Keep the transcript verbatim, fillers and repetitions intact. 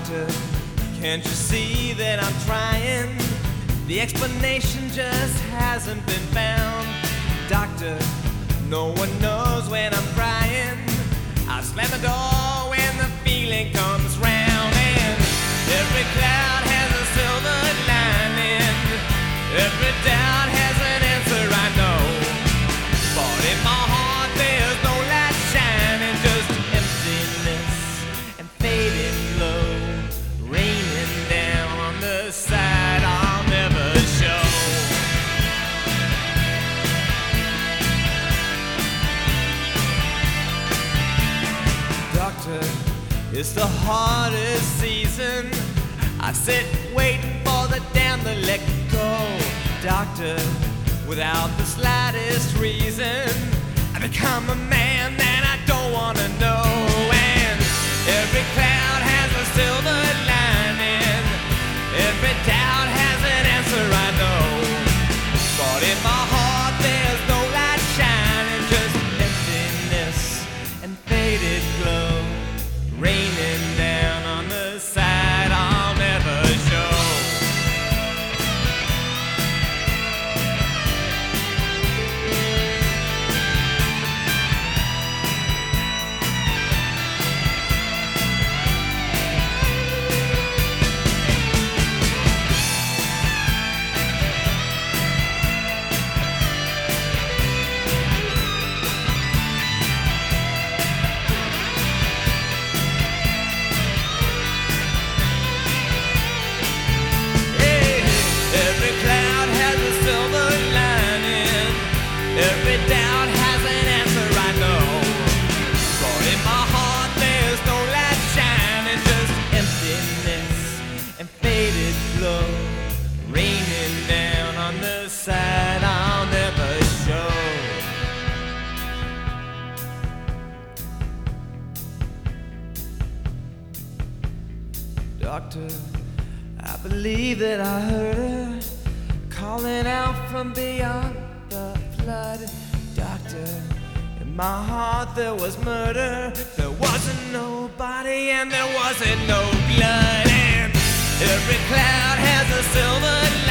Doctor, can't you see that I'm trying? The explanation just hasn't been found. Doctor, no one knows when I'm crying. I slam the door when the feeling comes round. And every cloud has a silver lining. Every doubt has an answer, I know. But in my heart there's no light shining, just emptiness and fading glow, raining down on the side I'll never show. Doctor, it's the hardest season. I sit waiting for the dam to let go. Doctor, without the slightest reason, I become a man that I don't wanna know. And every cloud has a silver lining. Every doubt has an answer, I know. But in my heart there's no light shining, just emptiness and faded glow, raining down on the side I'll never show. Every doubt has an answer, I know. But in my heart there's no light shining, just emptiness and faded glow, raining down on the side I'll never show. Doctor, I believe that I heard her calling out from beyond the flood. Doctor, in my heart there was murder. There wasn't nobody and there wasn't no blood. And every cloud has a silver